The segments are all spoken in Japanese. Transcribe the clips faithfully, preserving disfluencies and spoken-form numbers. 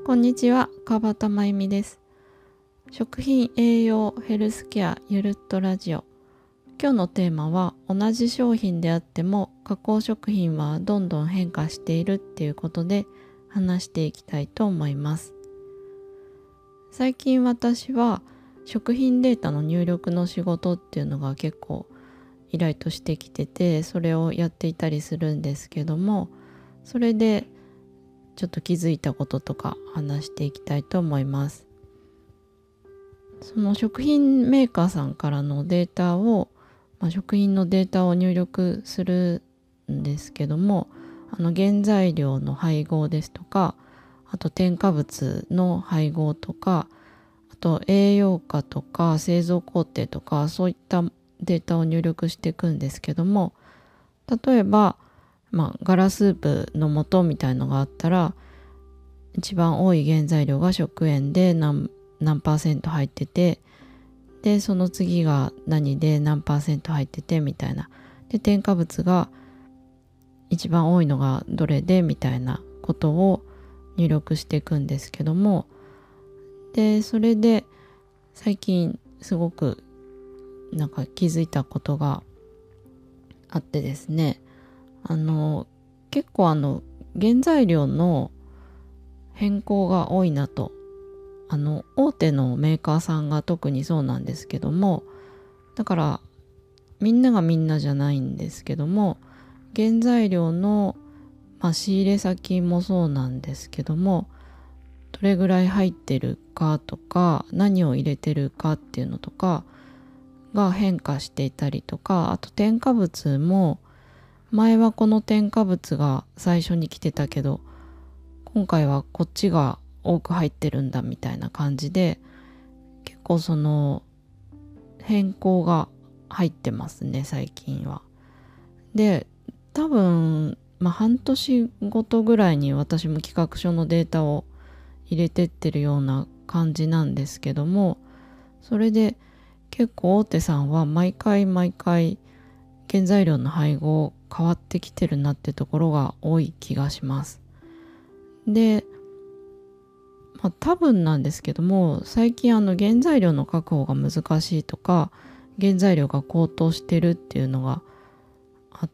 こんにちは、川端真由美です。食品栄養ヘルスケアゆるっとラジオ。今日のテーマは、同じ商品であっても加工食品はどんどん変化しているっていうことで話していきたいと思います。最近私は食品データの入力の仕事っていうのが結構依頼としてきてて、それをやっていたりするんですけども、それでちょっと気づいたこととか話していきたいと思います。その食品メーカーさんからのデータを、まあ、食品のデータを入力するんですけども、あの原材料の配合ですとか、あと添加物の配合とか、あと栄養価とか製造工程とか、そういったデータを入力していくんですけども、例えばまあ、ガラスープの素みたいのがあったら、一番多い原材料が食塩で何、何パーセント入ってて、でその次が何で何パーセント入っててみたいな、で添加物が一番多いのがどれでみたいなことを入力していくんですけども、でそれで最近すごくなんか気づいたことがあってですね、あの結構あの原材料の変更が多いなと。あの大手のメーカーさんが特にそうなんですけども、だからみんながみんなじゃないんですけども、原材料の、まあ、仕入れ先もそうなんですけども、どれぐらい入ってるかとか、何を入れてるかっていうのとかが変化していたりとか、あと添加物も前はこの添加物が最初に来てたけど、今回はこっちが多く入ってるんだみたいな感じで、結構その変更が入ってますね、最近は。で、多分、まあ半年ごとぐらいに私も企画書のデータを入れてってるような感じなんですけども、それで結構大手さんは毎回毎回原材料の配合変わってきてるなってところが多い気がします。で、まあ、多分なんですけども、最近あの原材料の確保が難しいとか、原材料が高騰してるっていうのがあって、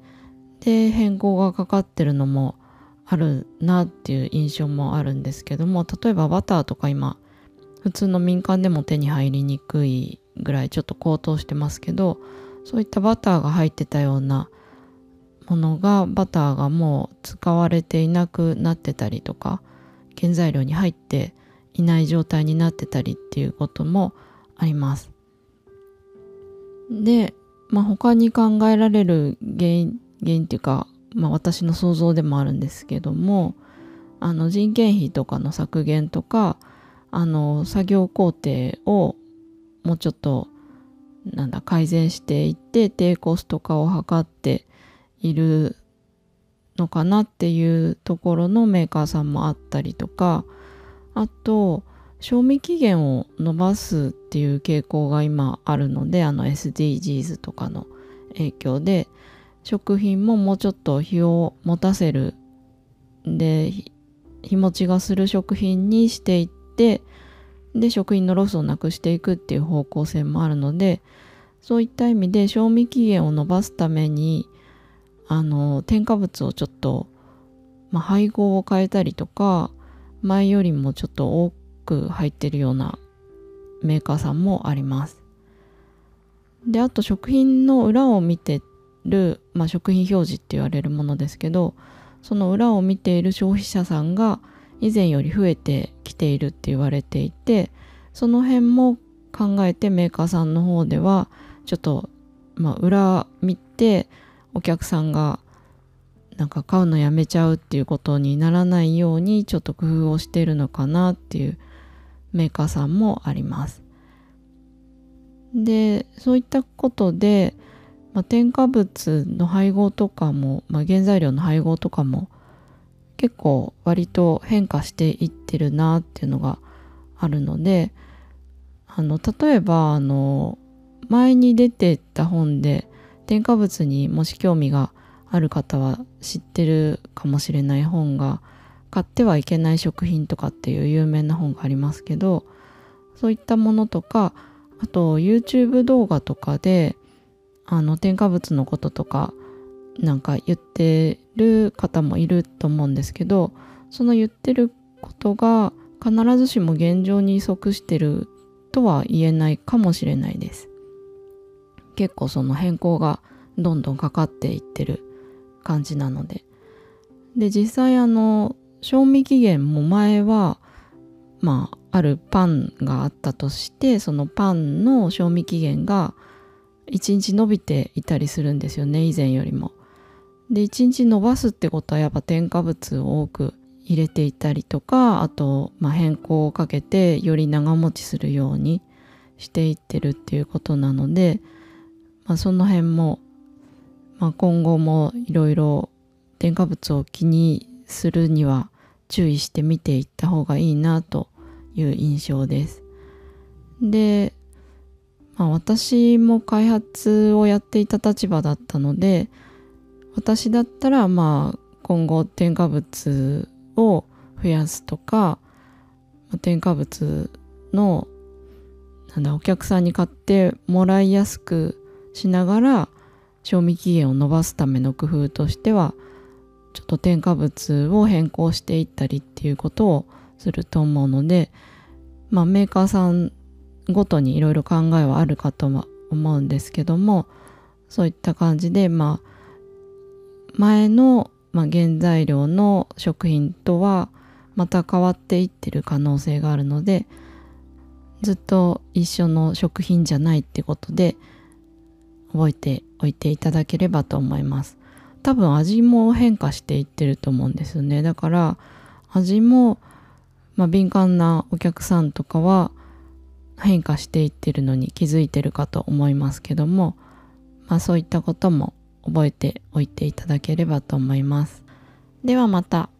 で変更がかかってるのもあるなっていう印象もあるんですけども、例えばバターとか今普通の民間でも手に入りにくいぐらいちょっと高騰してますけど、そういったバターが入ってたようなものが、バターがもう使われていなくなってたりとか、原材料に入っていない状態になってたりっていうこともあります。で、まあ、他に考えられる原因、原因っていうか、まあ、私の想像でもあるんですけども、あの人件費とかの削減とか、あの作業工程をもうちょっとなんだ改善していって低コスト化を図っているのかなっていうところのメーカーさんもあったりとか、あと賞味期限を伸ばすっていう傾向が今あるので、あの エスディージーズ とかの影響で食品ももうちょっと日を持たせるで、日持ちがする食品にしていって、で食品のロスをなくしていくっていう方向性もあるので、そういった意味で賞味期限を伸ばすためにあの添加物をちょっと、まあ、配合を変えたりとか、前よりもちょっと多く入ってるようなメーカーさんもあります。で、あと食品の裏を見てる、まあ、食品表示って言われるものですけど、その裏を見ている消費者さんが以前より増えてきているって言われていて、その辺も考えてメーカーさんの方ではちょっと、まあ、裏見てお客さんがなんか買うのやめちゃうっていうことにならないようにちょっと工夫をしているのかなっていうメーカーさんもあります。で、そういったことで、まあ、添加物の配合とかも、まあ、原材料の配合とかも結構割と変化していってるなっていうのがあるので、あの例えばあの前に出てた本で添加物にもし興味がある方は知ってるかもしれない本が買ってはいけない食品とかっていう有名な本がありますけど、そういったものとか、あと YouTube 動画とかであの添加物のこととかなんか言ってる方もいると思うんですけど、その言ってることが必ずしも現状に即してるとは言えないかもしれないです。結構その変更がどんどんかかっていってる感じなので。で、実際あの賞味期限も前はまああるパンがあったとして、そのパンの賞味期限がいちにち伸びていたりするんですよね、以前よりも。で、いちにち伸ばすってことはやっぱ添加物を多く入れていたりとか、あと、まあ、変更をかけてより長持ちするようにしていってるっていうことなので、まあ、その辺も、まあ、今後もいろいろ添加物を気にするには注意して見ていった方がいいなという印象です。で、まあ、私も開発をやっていた立場だったので、私だったらまあ今後添加物を増やすとか、添加物のなんだお客さんに買ってもらいやすくしながら賞味期限を延ばすための工夫としては、ちょっと添加物を変更していったりっていうことをすると思うので、まあメーカーさんごとにいろいろ考えはあるかとは思うんですけども、そういった感じでまあ前の、まあ、原材料の食品とはまた変わっていってる可能性があるので、ずっと一緒の食品じゃないってことで覚えておいていただければと思います。多分味も変化していってると思うんですよね。だから味も、まあ、敏感なお客さんとかは変化していってるのに気づいてるかと思いますけども、まあそういったことも覚えておいていただければと思います。ではまた。